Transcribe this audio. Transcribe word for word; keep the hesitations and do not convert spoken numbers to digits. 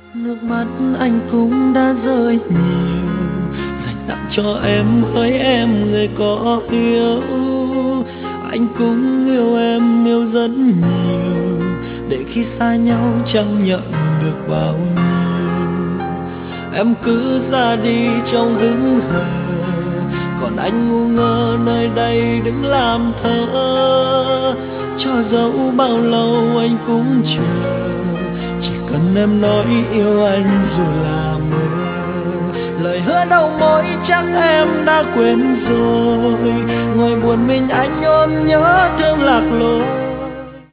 Nước mắt anh cũng đã rơi nhiều, dành tặng cho em hỡi em người có hiếu. Anh cũng yêu em yêu rất nhiều, để khi xa nhau chẳng nhận được bao nhiêu. Em cứ ra đi trong hững hờ, còn anh ngu ngơ nơi đây đứng làm thơ. Cho dẫu bao lâu anh cũng chờ, chỉ cần em nói yêu anh dù là mơ. Lời hứa đầu môi chắc em đã quên rồi, ngồi buồn mình anh ôm nhớ thương lạc lối.